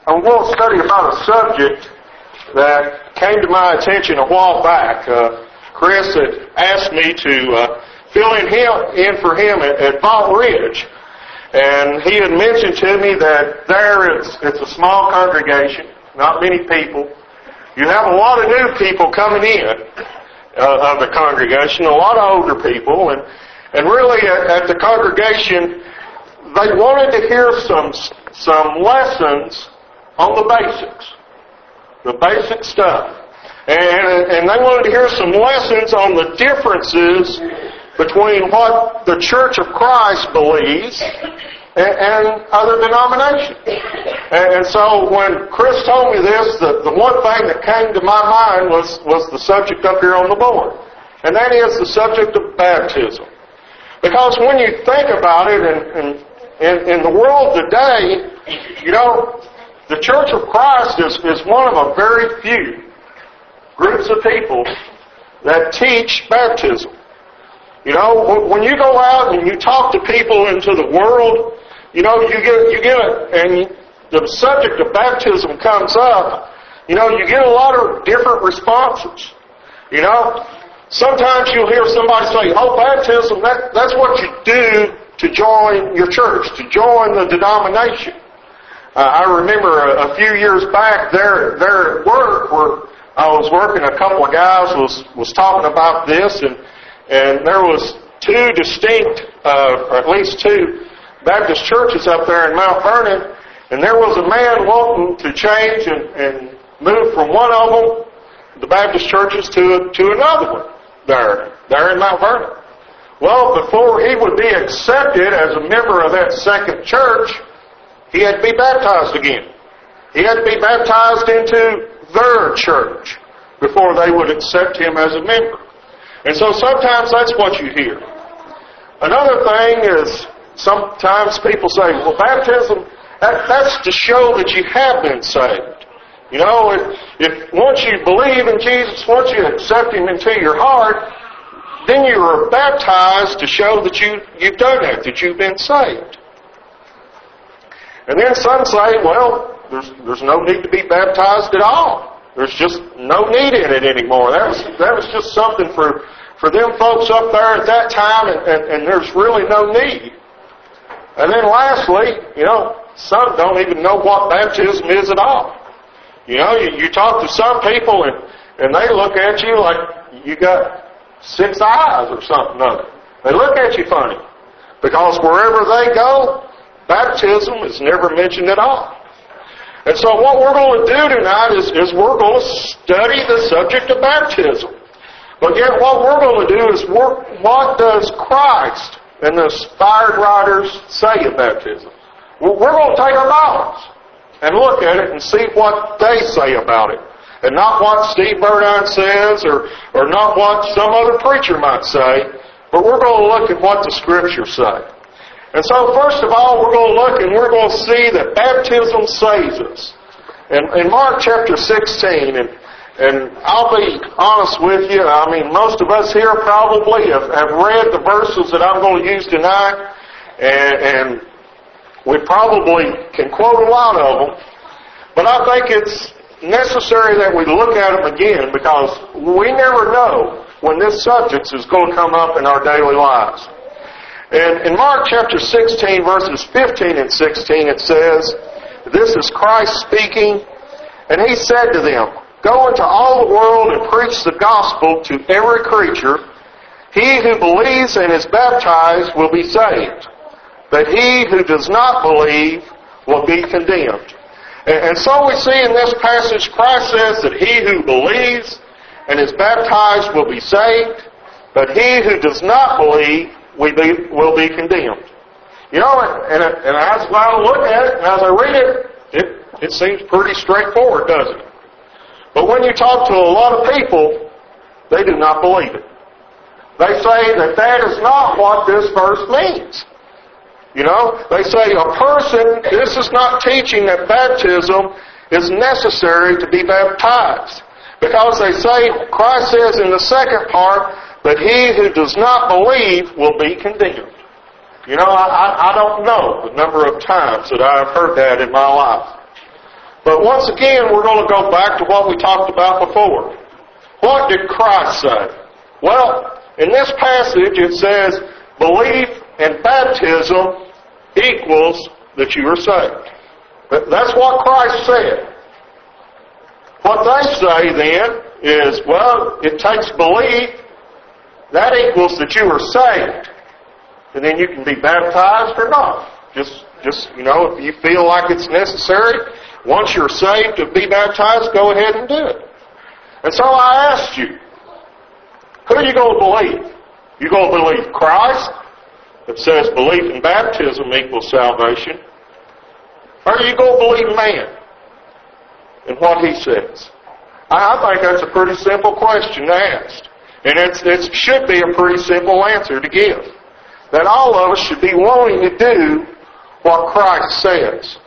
I'm going to study about a subject that came to my attention a while back. Chris had asked me to fill in for him at Vault Ridge. And he had mentioned to me that it's a small congregation, not many people. You have a lot of new people coming in of the congregation, a lot of older people. And really at the congregation, they wanted to hear some lessons on the basic stuff. And they wanted to hear some lessons on the differences between what the Church of Christ believes and other denominations. And so when Chris told me this, the one thing that came to my mind was the subject up here on the board. And that is the subject of baptism. Because when you think about it, in the world today, the Church of Christ is one of a very few groups of people that teach baptism. When you go out and you talk to people into the world, you get and the subject of baptism comes up, you get a lot of different responses. Sometimes you'll hear somebody say, baptism, that's what you do to join your church, to join the denomination. I remember a few years back there at work where I was working, a couple of guys was talking about this, and there was two distinct, or at least two Baptist churches up there in Mount Vernon, and there was a man wanting to change and move from one of them, the Baptist churches, to another one there in Mount Vernon. Well, before he would be accepted as a member of that second church, he had to be baptized again. He had to be baptized into their church before they would accept him as a member. And so sometimes that's what you hear. Another thing is sometimes people say, baptism, that's to show that you have been saved. If once you believe in Jesus, once you accept Him into your heart, then you are baptized to show that you've done that you've been saved. And then some say, there's no need to be baptized at all. There's just no need in it anymore. That was just something for them folks up there at that time, and there's really no need. And then lastly, some don't even know what baptism is at all. You talk to some people and they look at you like you got 6 eyes or something of it. They look at you funny. Because wherever they go, baptism is never mentioned at all. And so what we're going to do tonight is we're going to study the subject of baptism. But yet what we're going to do is what does Christ and the inspired writers say of baptism? We're going to take our Bibles and look at it and see what they say about it. And not what Steve Burdine says or not what some other preacher might say, but we're going to look at what the Scriptures say. And so first of all, we're going to look and we're going to see that baptism saves us. In Mark chapter 16, and I'll be honest with you, most of us here probably have read the verses that I'm going to use tonight, and we probably can quote a lot of them, but I think it's necessary that we look at them again because we never know when this subject is going to come up in our daily lives. And in Mark chapter 16, verses 15 and 16, it says, this is Christ speaking, and He said to them, go into all the world and preach the gospel to every creature. He who believes and is baptized will be saved, but he who does not believe will be condemned. And so we see in this passage, Christ says that he who believes and is baptized will be saved, but he who does not believe will be condemned. And as I look at it, and as I read it seems pretty straightforward, doesn't it? But when you talk to a lot of people, they do not believe it. They say that is not what this verse means. They say this is not teaching that baptism is necessary to be baptized. Because they say, Christ says in the second part, that he who does not believe will be condemned. I don't know the number of times that I've heard that in my life. But once again, we're going to go back to what we talked about before. What did Christ say? Well, in this passage it says, belief and baptism equals that you are saved. That's what Christ said. What they say then is, well, it takes belief. That equals that you are saved. And then you can be baptized or not. Just if you feel like it's necessary, once you're saved to be baptized, go ahead and do it. And so I asked you, who are you going to believe? You going to believe Christ, that says belief in baptism equals salvation? Or are you going to believe man and what he says? I think that's a pretty simple question to ask. And it should be a pretty simple answer to give. That all of us should be wanting to do what Christ says.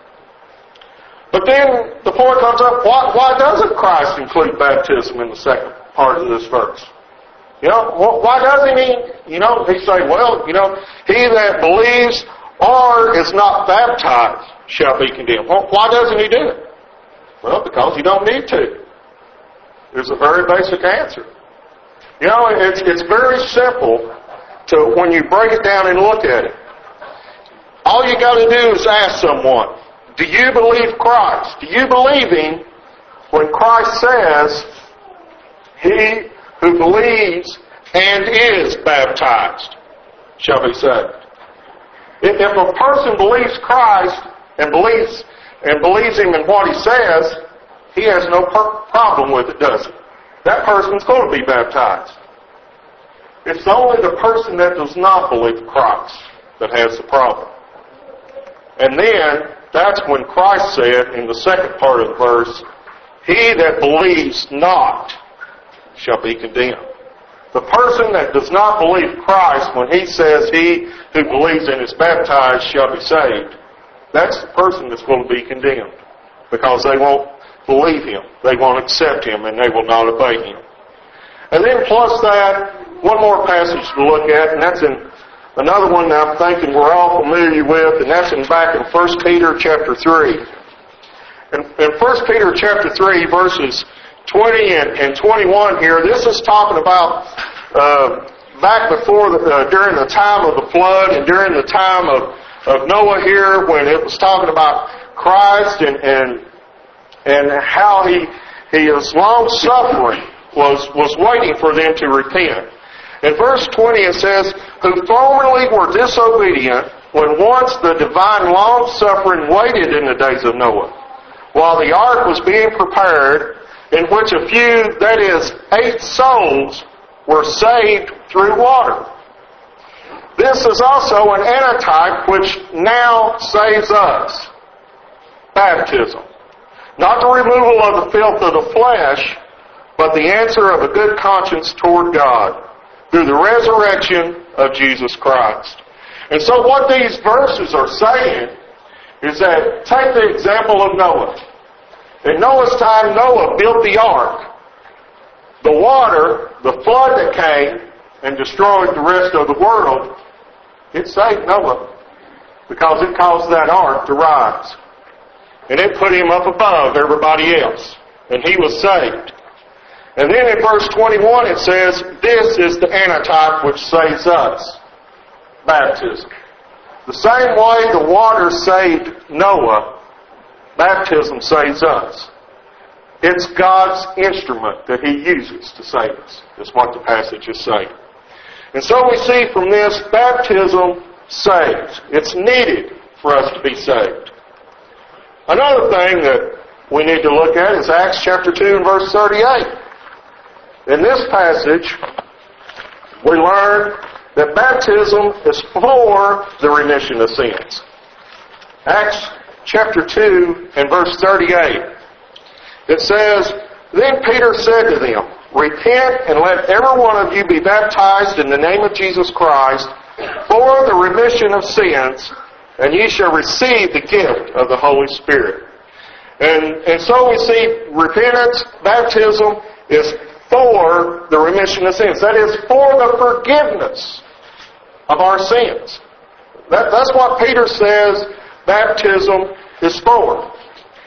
But then the point comes up, why doesn't Christ include baptism in the second part of this verse? Why doesn't he? He say, he that believes or is not baptized shall be condemned. Why doesn't he do it? Well, because you don't need to. There's a very basic answer. It's very simple to when you break it down and look at it. All you got to do is ask someone, do you believe Christ? Do you believe him when Christ says, he who believes and is baptized shall be saved? If a person believes Christ and believes him in what he says, he has no problem with it, does he? That person's going to be baptized. It's only the person that does not believe Christ that has the problem. And then, that's when Christ said in the second part of the verse, he that believes not shall be condemned. The person that does not believe Christ, when he says he who believes and is baptized shall be saved, that's the person that's going to be condemned. Because they won't believe him, they won't accept him, and they will not obey him. And then plus that, one more passage to look at, and that's in another one that I'm thinking we're all familiar with, and that's back in 1 Peter chapter 3. In 1 Peter chapter 3, verses 20 and 21 here, this is talking about back before, during the time of the flood and during the time of Noah here, when it was talking about Christ and how his long suffering was waiting for them to repent. In verse 20 it says, who formerly were disobedient when once the divine long suffering waited in the days of Noah, while the ark was being prepared, in which a few, that is, 8 souls, were saved through water. This is also an antitype which now saves us. Baptism. Not the removal of the filth of the flesh, but the answer of a good conscience toward God through the resurrection of Jesus Christ. And so what these verses are saying is that, take the example of Noah. In Noah's time, Noah built the ark. The water, the flood that came and destroyed the rest of the world, it saved Noah because it caused that ark to rise. And it put him up above everybody else. And he was saved. And then in verse 21 it says, this is the antitype which saves us. Baptism. The same way the water saved Noah, baptism saves us. It's God's instrument that he uses to save us. That's what the passage is saying. And so we see from this, baptism saves. It's needed for us to be saved. Another thing that we need to look at is Acts chapter 2 and verse 38. In this passage, we learn that baptism is for the remission of sins. Acts chapter 2 and verse 38. It says, then Peter said to them, repent and let every one of you be baptized in the name of Jesus Christ for the remission of sins, and ye shall receive the gift of the Holy Spirit. And so we see repentance, baptism is for the remission of sins. That is for the forgiveness of our sins. That's what Peter says baptism is for.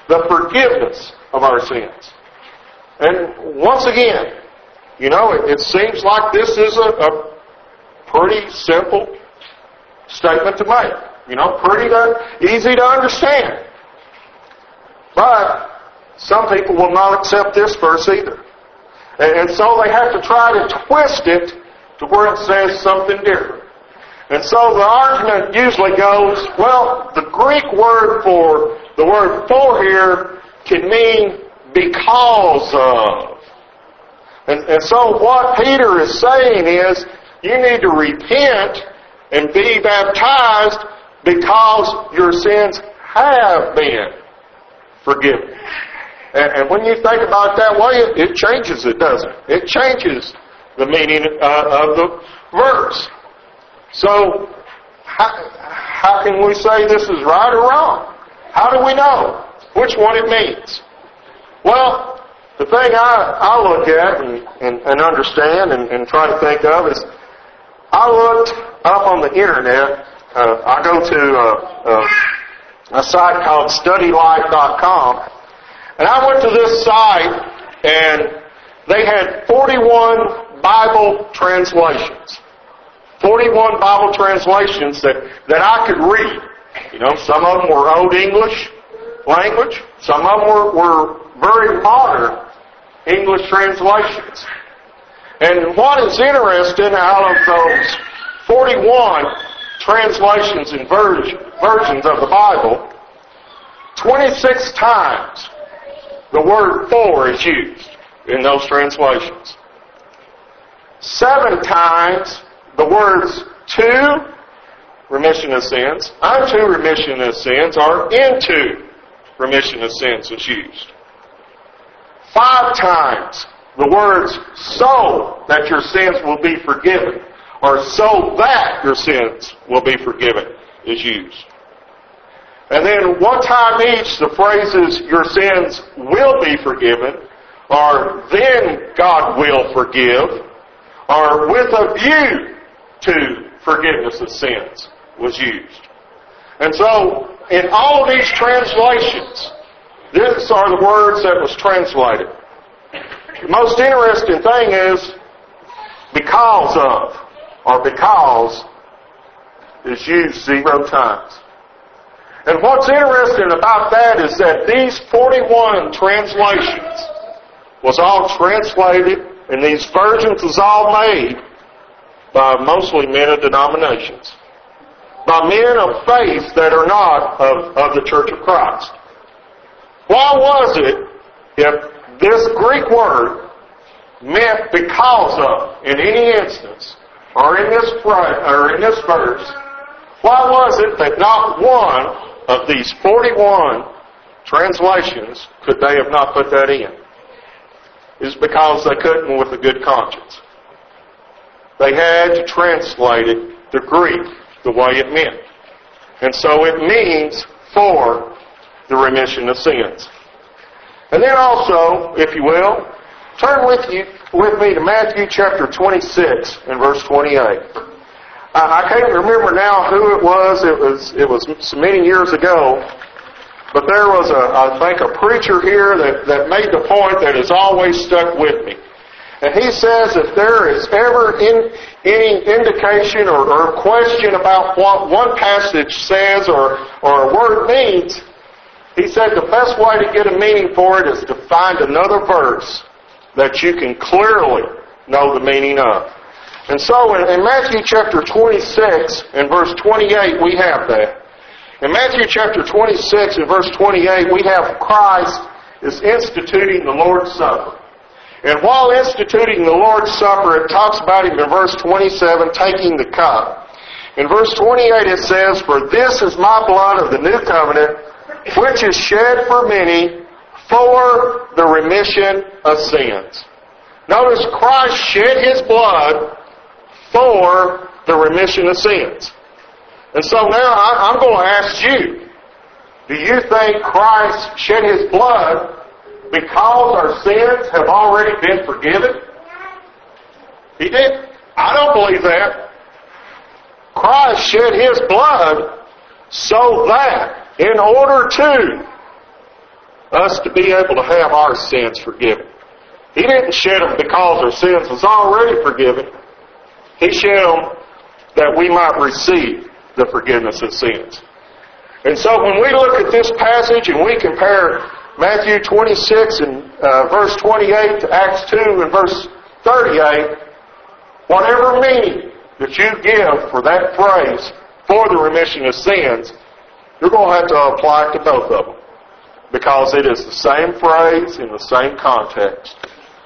the forgiveness of our sins. And once again, it seems like this is a pretty simple statement to make. Pretty easy to understand. But some people will not accept this verse either. And so they have to try to twist it to where it says something different. And so the argument usually goes, well, the Greek word for the word for here can mean because of. And so what Peter is saying is, you need to repent and be baptized because your sins have been forgiven. And when you think about it that way, it changes it, doesn't it? It changes the meaning of the verse. So, how can we say this is right or wrong? How do we know which one it means? Well, the thing I look at and understand and try to think of is, I looked up on the internet. I go to a site called StudyLife.com, and I went to this site, and they had 41 Bible translations. 41 Bible translations that I could read. Some of them were Old English language. Some of them were very modern English translations. And what is interesting, out of those 41 translations and versions of the Bible, 26 times the word for is used in those translations. 7 times the words to remission of sins, unto remission of sins, or into remission of sins is used. 5 times the words so that your sins will be forgiven, or so that your sins will be forgiven is used. And then one time each the phrases your sins will be forgiven, or then God will forgive, or with a view to forgiveness of sins was used. And so, in all of these translations, these are the words that was translated. The most interesting thing is because of, or because, is used 0 times. And what's interesting about that is that these 41 translations was all translated, and these versions was all made by mostly men of denominations, by men of faith that are not of the Church of Christ. Why was it, if this Greek word meant because of in any instance, or in this verse, why was it that not one of these 41 translations could they have not put that in? It's because they couldn't with a good conscience. They had to translate it, the Greek, the way it meant. And so it means for the remission of sins. And then also, if you will, turn with me to Matthew chapter 26 and verse 28. I can't remember now who it was. It was so many years ago. But there was, I think, a preacher here that made the point that has always stuck with me. And he says if there is ever any indication or question about what one passage says or a word means, he said the best way to get a meaning for it is to find another verse that you can clearly know the meaning of. And so in Matthew chapter 26 and verse 28 we have that. In Matthew chapter 26 and verse 28 we have Christ is instituting the Lord's Supper. And while instituting the Lord's Supper, it talks about him in verse 27, taking the cup. In verse 28 it says, "For this is my blood of the new covenant, which is shed for many for the remission of sins." Notice Christ shed his blood for the remission of sins. And so now I'm going to ask you, do you think Christ shed his blood because our sins have already been forgiven? He did. I don't believe that. Christ shed his blood so that in order to us to be able to have our sins forgiven. He didn't shed them because our sins was already forgiven. He shed them that we might receive the forgiveness of sins. And so when we look at this passage and we compare Matthew 26 and verse 28 to Acts 2 and verse 38, whatever meaning that you give for that phrase, for the remission of sins, you're going to have to apply it to both of them, because it is the same phrase in the same context.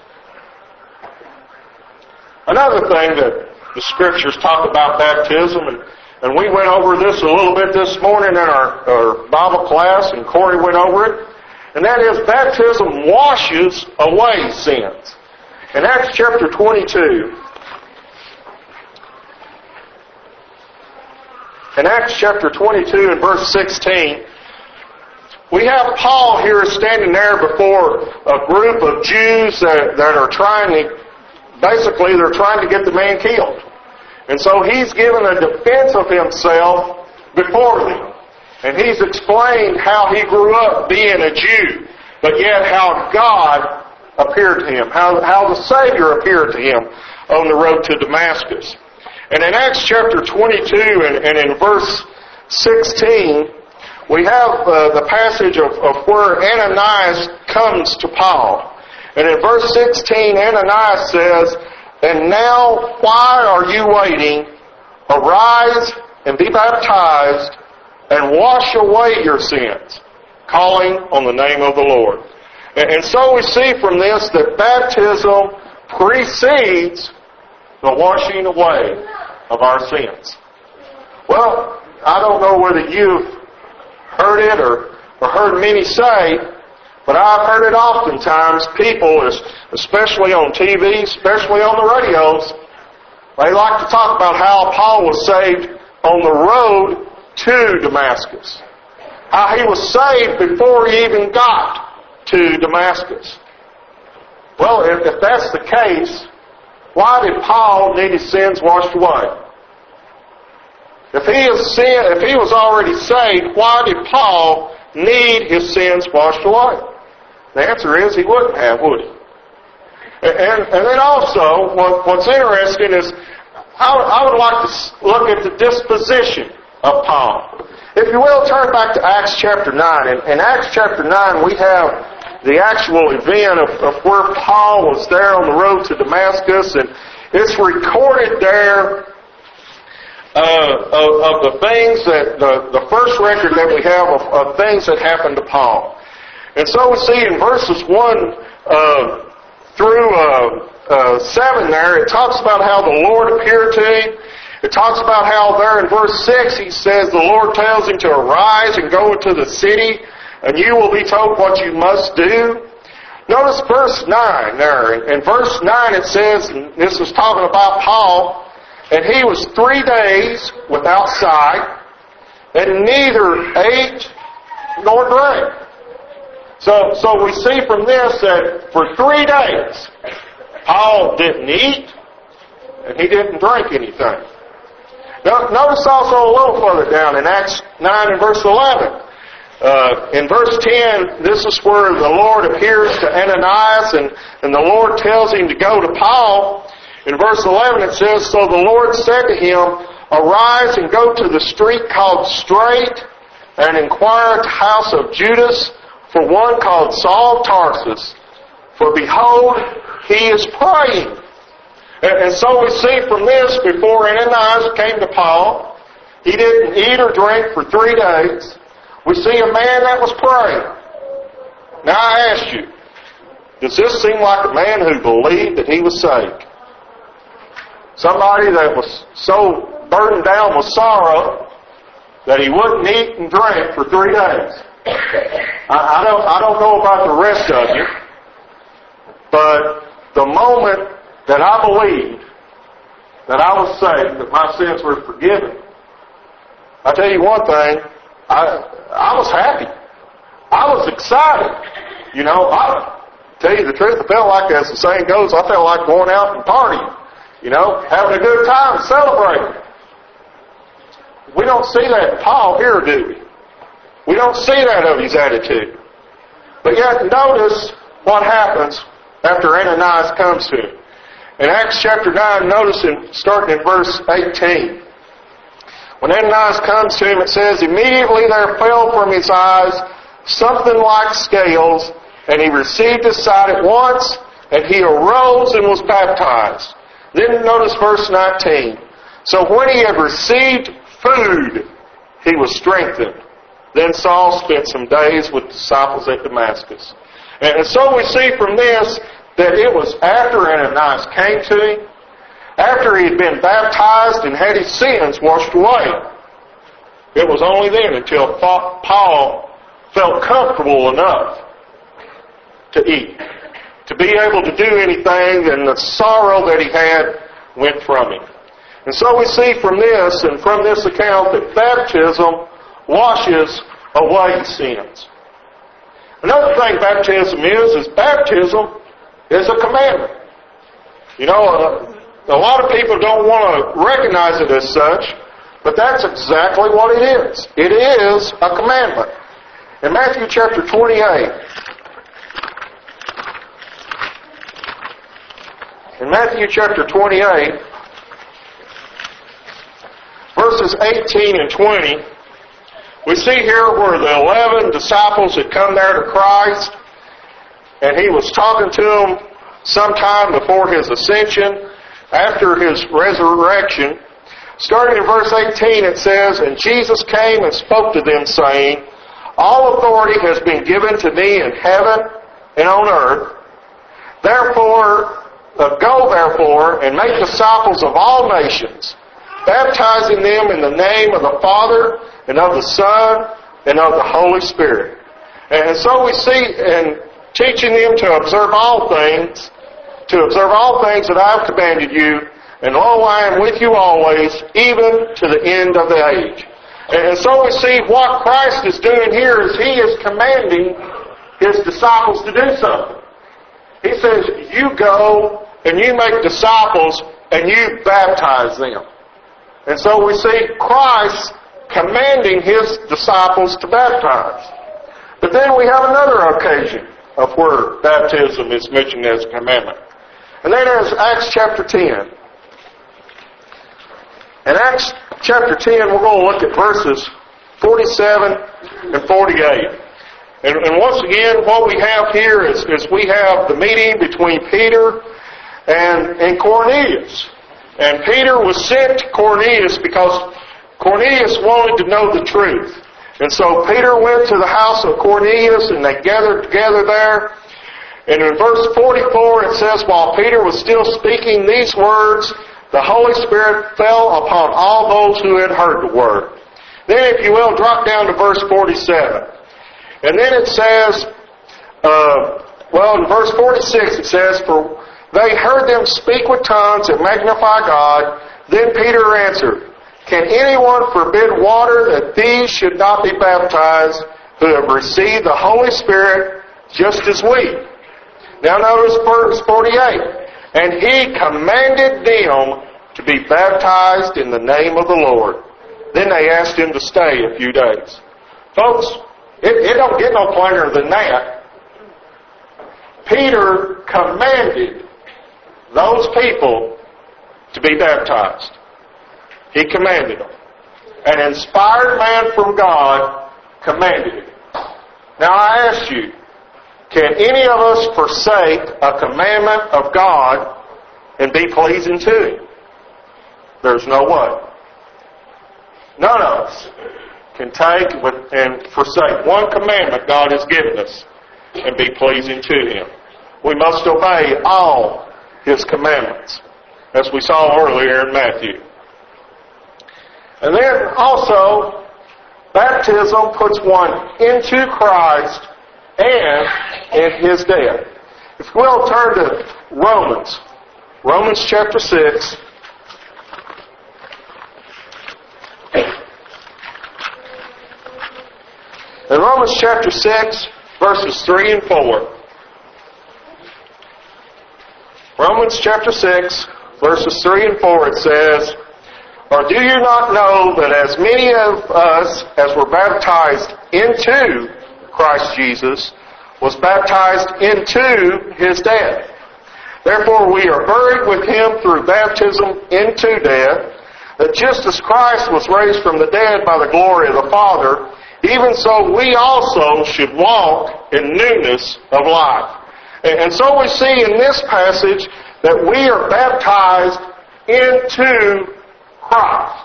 Another thing that the Scriptures talk about baptism, and we went over this a little bit this morning in our Bible class, and Corey went over it, and that is baptism washes away sins. In Acts chapter 22, in Acts chapter 22 and verse 16, we have Paul here standing there before a group of Jews that are trying to, basically they're trying to get the man killed. And so he's given a defense of himself before them. And he's explained how he grew up being a Jew, but yet how God appeared to him, how the Savior appeared to him on the road to Damascus. And in Acts chapter 22 and in verse 16, we have the passage of where Ananias comes to Paul. And in verse 16, Ananias says, "And now why are you waiting? Arise and be baptized and wash away your sins, calling on the name of the Lord." And so we see from this that baptism precedes the washing away of our sins. Well, I don't know whether you've heard it or heard many say, but I've heard it oftentimes. People, especially on TV, especially on the radios, they like to talk about how Paul was saved on the road to Damascus. How he was saved before he even got to Damascus. Well, if that's the case, why did Paul need his sins washed away? If he was already saved, why did Paul need his sins washed away? The answer is he wouldn't have, would he? And then also, what's interesting is, I would like to look at the disposition of Paul. If you will, turn back to Acts chapter 9. In Acts chapter 9, we have the actual event of where Paul was there on the road to Damascus, and it's recorded there of the things that, the first record that we have of things that happened to Paul. And so we see in verses 1 through 7 there, it talks about how the Lord appeared to him. It talks about how there in verse 6 he says the Lord tells him to arise and go into the city, and you will be told what you must do. Notice verse 9 there. In verse 9 it says, and this is talking about Paul, "And he was 3 days without sight, and neither ate nor drank." So we see from this that for 3 days, Paul didn't eat, and he didn't drink anything. Now, notice also a little further down in Acts 9 and verse 11. In verse 10, this is where the Lord appears to Ananias, and the Lord tells him to go to Paul. In verse 11 it says, "So the Lord said to him, Arise and go to the street called Straight, and inquire at the house of Judas for one called Saul of Tarsus. For behold, he is praying." And so we see from this, before Ananias came to Paul, he didn't eat or drink for 3 days. We see a man that was praying. Now I ask you, does this seem like a man who believed that he was saved? Somebody that was so burdened down with sorrow that he wouldn't eat and drink for 3 days. I don't know about the rest of you, but the moment that I believed that I was saved, that my sins were forgiven, I tell you one thing, I was happy. I was excited. You know, I tell you the truth, I felt like, as the saying goes, I felt like going out and partying. You know, having a good time, celebrating. We don't see that in Paul here, do we? We don't see that of his attitude. But yet notice what happens after Ananias comes to him. In Acts chapter 9, notice starting in verse 18. When Ananias comes to him, it says, immediately there fell from his eyes something like scales, and he received his sight at once, and he arose and was baptized. Then notice verse 19. So when he had received food, he was strengthened. Then Saul spent some days with disciples at Damascus. And so we see from this that it was after Ananias came to him, after he had been baptized and had his sins washed away. It was only then until Paul felt comfortable enough to eat, to be able to do anything, and the sorrow that he had went from him. And so we see from this, and from this account, that baptism washes away sins. Another thing baptism is baptism is a commandment. You know, a lot of people don't want to recognize it as such, but that's exactly what it is. It is a commandment. In Matthew chapter 28, verses 18 and 20, we see here where the 11 disciples had come there to Christ, and he was talking to them sometime before his ascension, after his resurrection. Starting in verse 18, it says, and Jesus came and spoke to them, saying, all authority has been given to me in heaven and on earth. Go therefore and make disciples of all nations, baptizing them in the name of the Father and of the Son and of the Holy Spirit. And so we see in teaching them to observe all things that I have commanded you, and lo, I am with you always, even to the end of the age. And so we see what Christ is doing here is he is commanding his disciples to do something. He says, you go and you make disciples and you baptize them. And so we see Christ commanding his disciples to baptize. But then we have another occasion of where baptism is mentioned as a commandment. And then there's Acts chapter 10. In Acts chapter 10, we're going to look at verses 47 and 48. And once again, what we have here is we have the meeting between Peter and Cornelius. And Peter was sent to Cornelius because Cornelius wanted to know the truth. And so Peter went to the house of Cornelius, and they gathered together there. And in verse 44 it says, while Peter was still speaking these words, the Holy Spirit fell upon all those who had heard the word. Then, if you will, drop down to verse 47. And then it says, in verse 46 it says, for they heard them speak with tongues and magnify God. Then Peter answered, can anyone forbid water that these should not be baptized who have received the Holy Spirit just as we? Now notice verse 48. And he commanded them to be baptized in the name of the Lord. Then they asked him to stay a few days. Folks, it don't get no plainer than that. Peter commanded those people to be baptized. He commanded them. An inspired man from God commanded it. Now I ask you, can any of us forsake a commandment of God and be pleasing to Him? There's no way. None of us can take and forsake one commandment God has given us and be pleasing to Him. We must obey all His commandments, as we saw earlier in Matthew. And then also, baptism puts one into Christ and in His death. If we'll turn to Romans chapter 6. In Romans chapter 6, verses 3 and 4. Romans chapter 6, verses 3 and 4, it says, or do you not know that as many of us as were baptized into Christ Jesus was baptized into His death. Therefore we are buried with Him through baptism into death, that just as Christ was raised from the dead by the glory of the Father, even so we also should walk in newness of life. And so we see in this passage that we are baptized into Christ.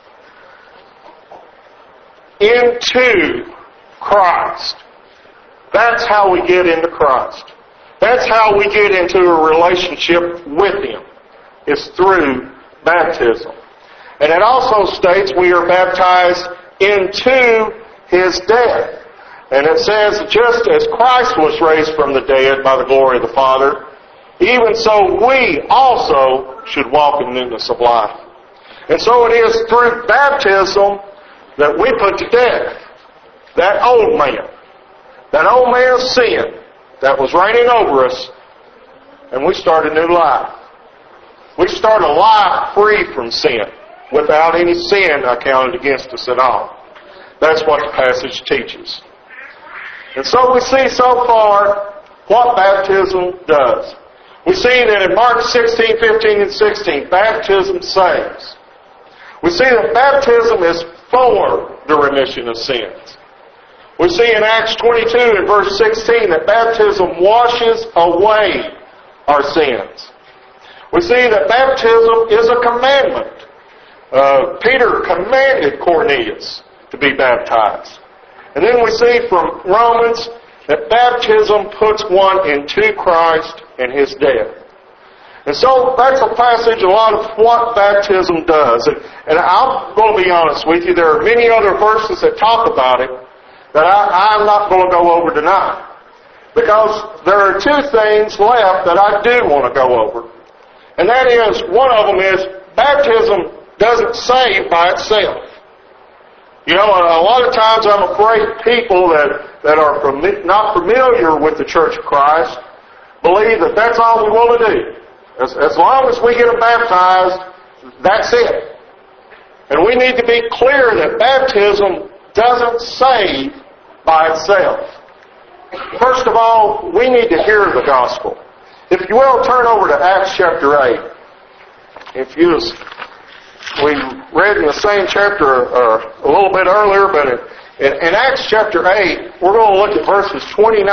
Into Christ. That's how we get into Christ. That's how we get into a relationship with Him. It's through baptism. And it also states we are baptized into His death. And it says, just as Christ was raised from the dead by the glory of the Father, even so we also should walk in newness of life. And so it is through baptism that we put to death that old man of sin that was reigning over us, and we start a new life. We start a life free from sin, without any sin accounted against us at all. That's what the passage teaches. And so we see so far what baptism does. We see that in Mark 16, 15, and 16, baptism saves. We see that baptism is for the remission of sins. We see in Acts 22 and verse 16 that baptism washes away our sins. We see that baptism is a commandment. Peter commanded Cornelius to be baptized. And then we see from Romans that baptism puts one into Christ and His death. And so that's a passage, a lot of what baptism does. And I'm going to be honest with you, there are many other verses that talk about it that I'm not going to go over tonight. Because there are two things left that I do want to go over. And that is, one of them is, baptism doesn't save by itself. You know, a lot of times I'm afraid people that are not familiar with the Church of Christ believe that that's all we want to do. As long as we get them baptized, that's it. And we need to be clear that baptism doesn't save by itself. First of all, we need to hear the gospel. If you will, turn over to Acts chapter 8. We read in the same chapter a little bit earlier, but in Acts chapter 8, we're going to look at verses 29.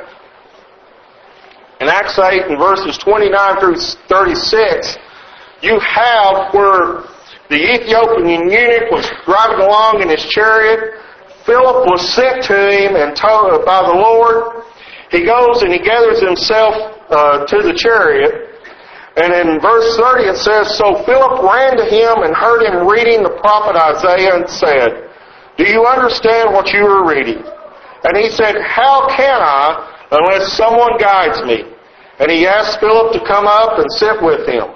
In Acts 8 and verses 29 through 36, you have where the Ethiopian eunuch was driving along in his chariot. Philip was sent to him and told by the Lord. He goes and he gathers himself to the chariot. And in verse 30 it says, So Philip ran to him and heard him reading the prophet Isaiah and said, Do you understand what you are reading? And he said, How can I unless someone guides me? And he asked Philip to come up and sit with him.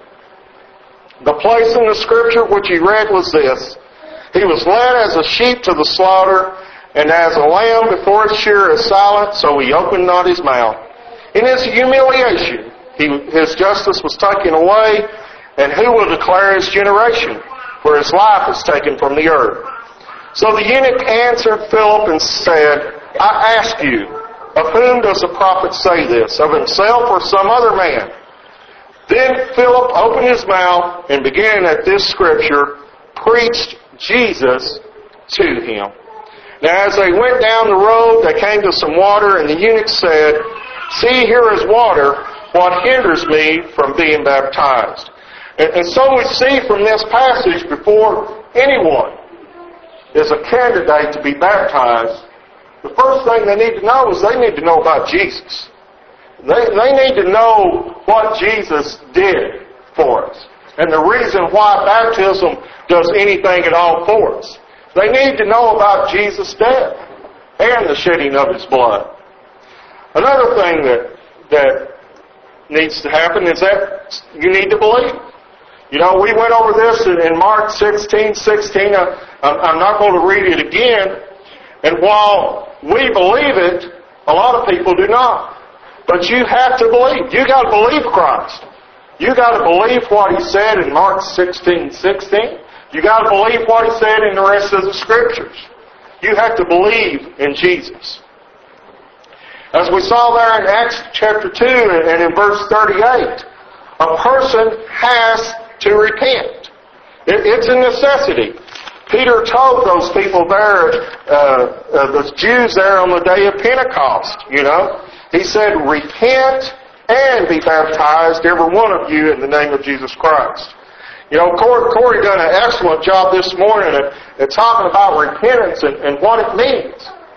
The place in the scripture which he read was this: He was led as a sheep to the slaughter, and as a lamb before its shearer is silent, so he opened not his mouth. In his humiliation, his justice was taken away, and who will declare his generation? For his life is taken from the earth. So the eunuch answered Philip and said, I ask you, of whom does the prophet say this? Of himself or some other man? Then Philip opened his mouth and beginning at this scripture, preached Jesus to him. Now as they went down the road, they came to some water, and the eunuch said, See, here is water. What hinders me from being baptized? And so we see from this passage, before anyone is a candidate to be baptized, the first thing they need to know is they need to know about Jesus. They need to know what Jesus did for us, and the reason why baptism does anything at all for us. They need to know about Jesus' death and the shedding of His blood. Another thing that needs to happen is that you need to believe. You know, we went over this in Mark 16:16. I'm not going to read it again. And while we believe it, a lot of people do not. But you have to believe. You got to believe Christ. You got to believe what He said in Mark 16:16. You got to believe what He said in the rest of the Scriptures. You have to believe in Jesus. As we saw there in Acts chapter 2 and in verse 38, a person has to repent. It's a necessity. Peter told those people there, the Jews there on the day of Pentecost, he said, repent and be baptized, every one of you, in the name of Jesus Christ. Corey done an excellent job this morning at talking about repentance and what it means.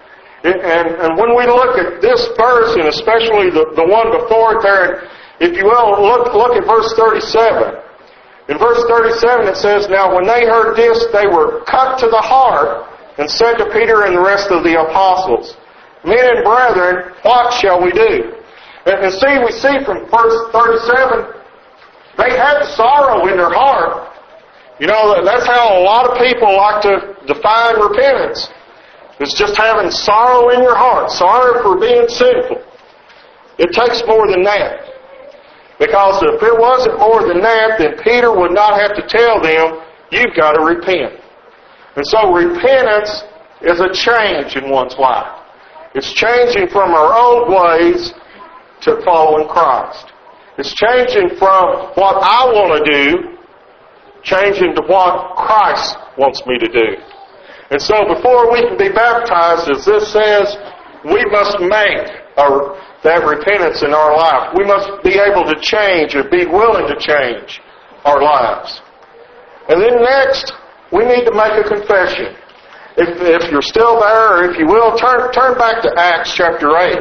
And when we look at this verse, and especially the one before it there, if you will, look at verse 37. In verse 37 it says, Now when they heard this, they were cut to the heart, and said to Peter and the rest of the apostles, Men and brethren, what shall we do? And we see from verse 37, they had sorrow in their heart. That's how a lot of people like to define repentance. It's just having sorrow in your heart, sorrow for being sinful. It takes more than that. Because if it wasn't more than that, then Peter would not have to tell them, you've got to repent. And so repentance is a change in one's life. It's changing from our old ways to following Christ. It's changing from what I want to do, changing to what Christ wants me to do. And so before we can be baptized, as this says, we must make that repentance in our life. We must be able to change and be willing to change our lives. And then next, we need to make a confession. If you're still there, or if you will, turn back to Acts chapter 8.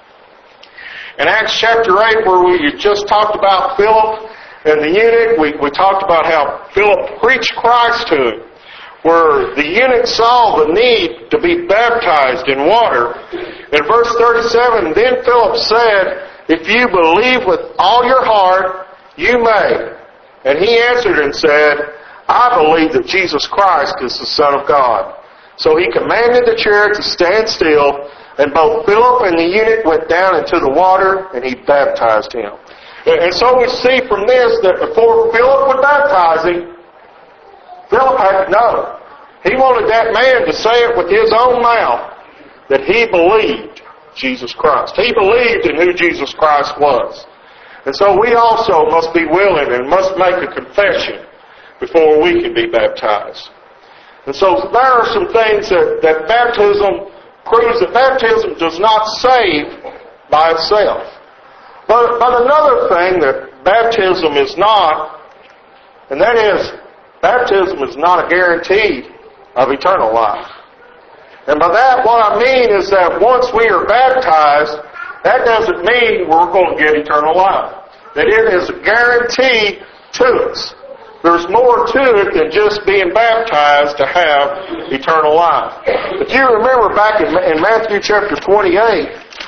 In Acts chapter 8, where we just talked about Philip and the eunuch, we talked about how Philip preached Christ to him, where the eunuch saw the need to be baptized in water. In verse 37, Then Philip said, If you believe with all your heart, you may. And he answered and said, I believe that Jesus Christ is the Son of God. So he commanded the chariot to stand still, and both Philip and the eunuch went down into the water, and he baptized him. And so we see from this that before Philip would baptize him, Philip had to know. He wanted that man to say it with his own mouth that he believed Jesus Christ. He believed in who Jesus Christ was. And so we also must be willing and must make a confession before we can be baptized. And so there are some things that baptism proves that baptism does not save by itself. But another thing that baptism is not, and that is, baptism is not a guarantee of eternal life. And by that, what I mean is that once we are baptized, that doesn't mean we're going to get eternal life. That it is a guarantee to us. There's more to it than just being baptized to have eternal life. If you remember back in Matthew chapter 28,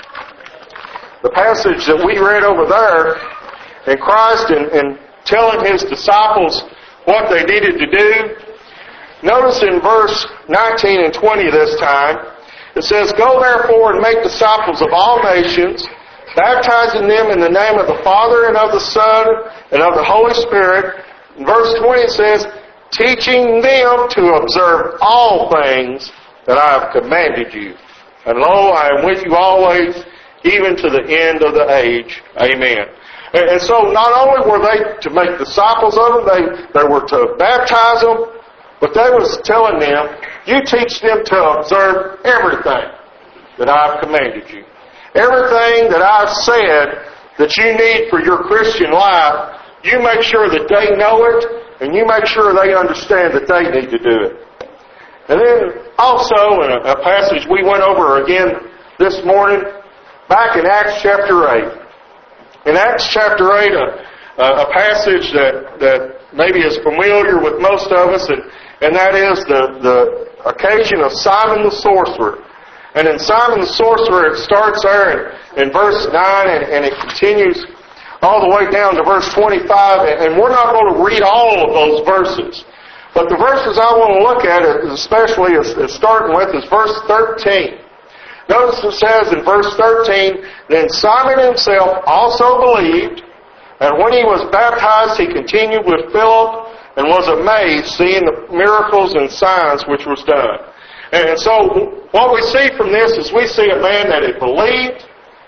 the passage that we read over there, and Christ in telling His disciples what they needed to do, notice in verse 19 and 20 this time, it says, Go therefore and make disciples of all nations, baptizing them in the name of the Father and of the Son and of the Holy Spirit. In verse 20 it says, Teaching them to observe all things that I have commanded you. And lo, I am with you always, even to the end of the age. Amen. And so not only were they to make disciples of them, they were to baptize them, but they was telling them, you teach them to observe everything that I've commanded you. Everything that I've said that you need for your Christian life, you make sure that they know it, and you make sure they understand that they need to do it. And then also in a passage we went over again this morning, back in Acts chapter 8. In Acts chapter 8, a passage that maybe is familiar with most of us, and that is the occasion of Simon the sorcerer. And in Simon the sorcerer, it starts there in verse 9, and it continues all the way down to verse 25, and we're not going to read all of those verses. But the verses I want to look at, especially is starting with, is verse 13. Notice it says in verse 13, Then Simon himself also believed, and when he was baptized, he continued with Philip, and was amazed, seeing the miracles and signs which was done. And so what we see from this is we see a man that had believed,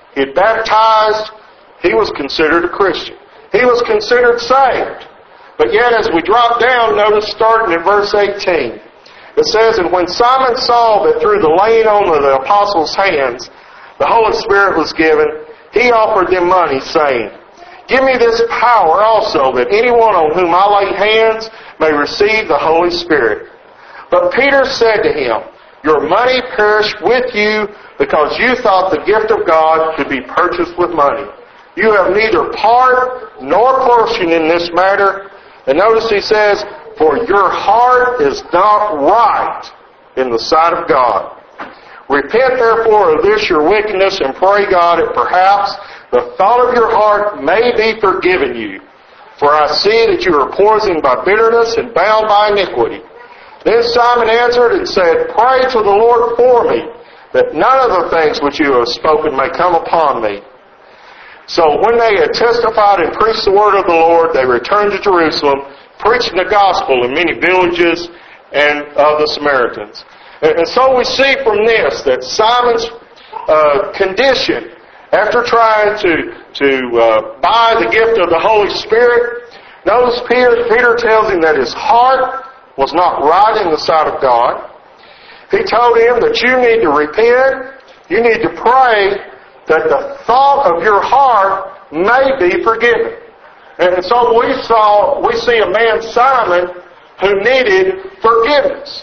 He had baptized. He was considered a Christian. He was considered saved. But yet as we drop down, notice starting in verse 18. It says, "And when Simon saw that through the laying on of the apostles' hands the Holy Spirit was given, he offered them money, saying, 'Give me this power also, that anyone on whom I lay hands may receive the Holy Spirit.' But Peter said to him, 'Your money perished with you, because you thought the gift of God could be purchased with money. You have neither part nor portion in this matter.' And notice he says, 'For your heart is not right in the sight of God. Repent therefore of this your wickedness, and pray God that perhaps the thought of your heart may be forgiven you. For I see that you are poisoned by bitterness and bound by iniquity.' Then Simon answered and said, 'Pray to the Lord for me, that none of the things which you have spoken may come upon me.' So when they had testified and preached the word of the Lord, they returned to Jerusalem, preaching the gospel in many villages and of the Samaritans." And so we see from this that Simon's condition, after trying to buy the gift of the Holy Spirit, notice Peter tells him that his heart was not right in the sight of God. He told him that you need to repent, you need to pray that the thought of your heart may be forgiven. And so we see a man, Simon, who needed forgiveness.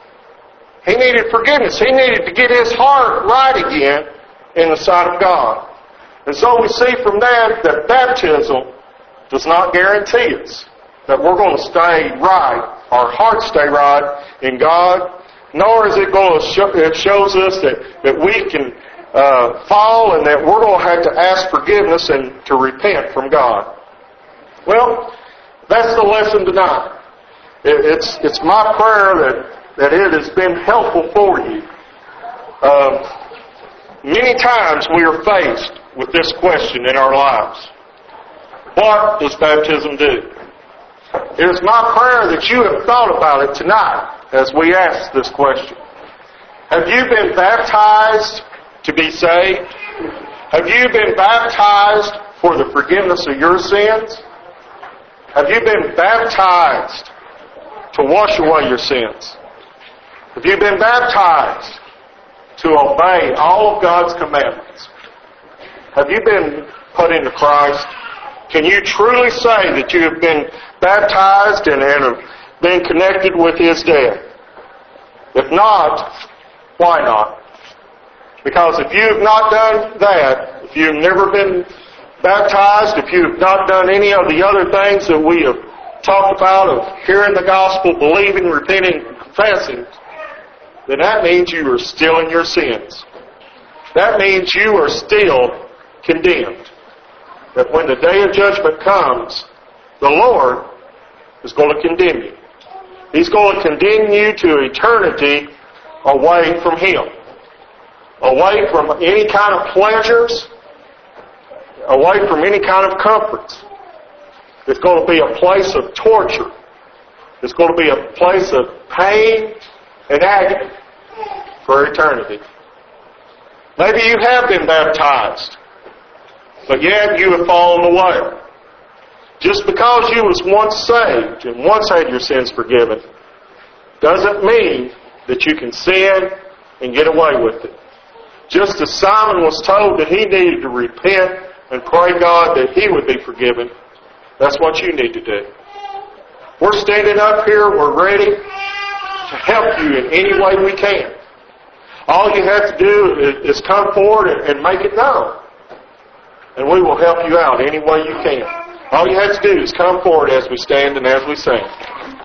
He needed forgiveness. He needed to get his heart right again in the sight of God. And so we see from that baptism does not guarantee us that we're going to stay right, our hearts stay right in God, nor is it going to it shows us that we can fall and that we're going to have to ask forgiveness and to repent from God. Well, that's the lesson tonight. It's my prayer that it has been helpful for you. Many times we are faced with this question in our lives. What does baptism do? It is my prayer that you have thought about it tonight as we ask this question. Have you been baptized to be saved? Have you been baptized for the forgiveness of your sins? Have you been baptized to wash away your sins? Have you been baptized to obey all of God's commandments? Have you been put into Christ? Can you truly say that you have been baptized and have been connected with His death? If not, why not? Because if you have not done that, if you have never been baptized, if you have not done any of the other things that we have talked about of hearing the gospel, believing, repenting, confessing, then that means you are still in your sins. That means you are still condemned. That when the day of judgment comes, the Lord is going to condemn you. He's going to condemn you to eternity away from Him. Away from any kind of pleasures, away from any kind of comforts. It's going to be a place of torture. It's going to be a place of pain and agony for eternity. Maybe you have been baptized, but yet you have fallen away. Just because you was once saved and once had your sins forgiven doesn't mean that you can sin and get away with it. Just as Simon was told that he needed to repent and pray God that he would be forgiven, that's what you need to do. We're standing up here, we're ready to help you in any way we can. All you have to do is come forward and make it known. And we will help you out any way you can. All you have to do is come forward as we stand and as we sing.